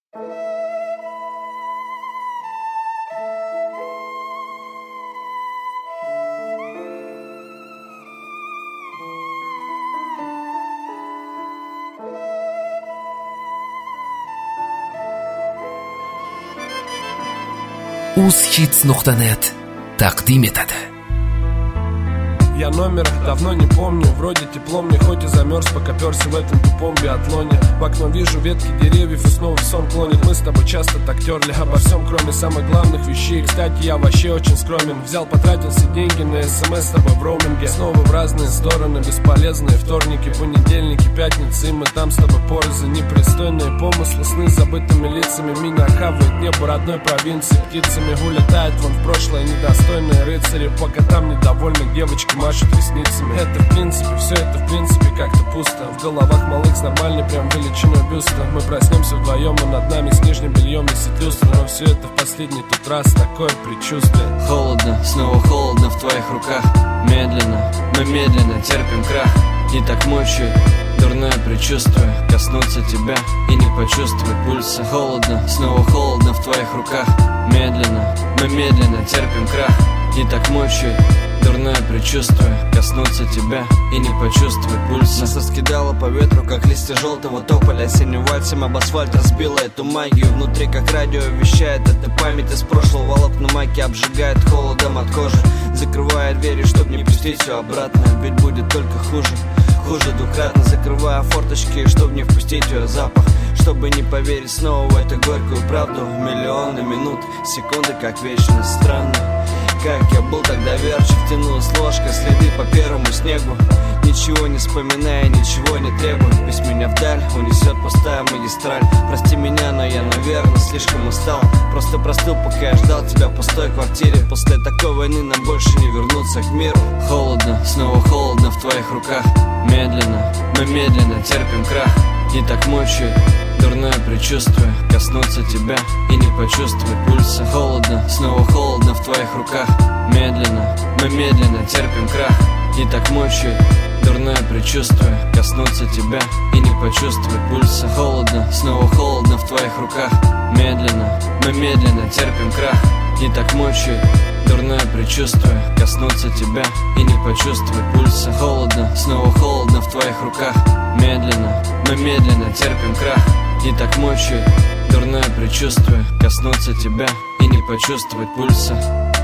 uz-hits.net тaqdim etadi. Я номер давно не помню, вроде тепло мне, хоть и замерз, пока перся в этом тупом биатлоне. В окно вижу ветки деревьев и снова в сон клонит. Мы с тобой часто так терли обо всем, кроме самых главных вещей. Кстати, я вообще очень скромен. Взял, потратил все деньги на СМС с тобой в роуминге. Снова в разные стороны, бесполезные вторники, понедельники, пятницы. И мы там с тобой порознь, непристойные помыслы, сны с забытыми лицами. Меня окапывает небо родной провинции. Птицами улетает вон в прошлое недостойные рыцари. Пока там недовольны девочки машут ресницами. Это в принципе, все это в принципе как-то пусто. В головах малых с нормальной прям величиной бюста. Мы проснемся вдвоем, и над нами с нижним бельем висит люстра. Но все это в последний тут раз, такое предчувствие. Холодно, снова холодно в твоих руках. Медленно, мы медленно терпим крах. И так мучает дурное предчувствие коснуться тебя и не почувствовать пульса. Холодно, снова холодно в твоих руках. Медленно, мы медленно терпим крах. И так мучает дурное предчувствие коснуться тебя и не почувствовать пульса. Нас раскидало по ветру, как листья желтого тополя. Осенним вальсом об асфальт разбила эту магию. Внутри, как радио, вещает эта память из прошлого. Волокна майки обжигает холодом от кожи, закрывая двери, чтоб не пустить все обратно. Ведь будет только хуже, хуже двукратно. Закрывая форточки, чтоб не впустить ее запах, чтобы не поверить снова в эту горькую правду. Миллионы минут, секунды, как вечность. Странно, как я был тогда доверчив. Тянулась ложка, следы по первому снегу. Ничего не вспоминая, ничего не требуя. Пусть меня вдаль унесет пустая магистраль. Прости меня, но я, наверное, слишком устал. Просто простыл, пока я ждал тебя в пустой квартире. После такой войны нам больше не вернуться к миру. Холодно, снова холодно в твоих руках. Медленно, мы медленно терпим крах. И так мучает дурное предчувствие коснуться тебя и не почувствовать пульса. Холодно, снова холодно в твоих руках. Медленно, мы медленно терпим крах. И так мучает дурное предчувствие коснуться тебя и не почувствовать пульса. Холодно, снова холодно в твоих руках. Медленно, мы медленно терпим крах. И так мучает дурное предчувствие коснуться тебя и не почувствовать пульса. Холодно, снова холодно в твоих руках. Медленно, мы медленно терпим крах. И так мучает дурное предчувствие коснуться тебя и не почувствовать пульса.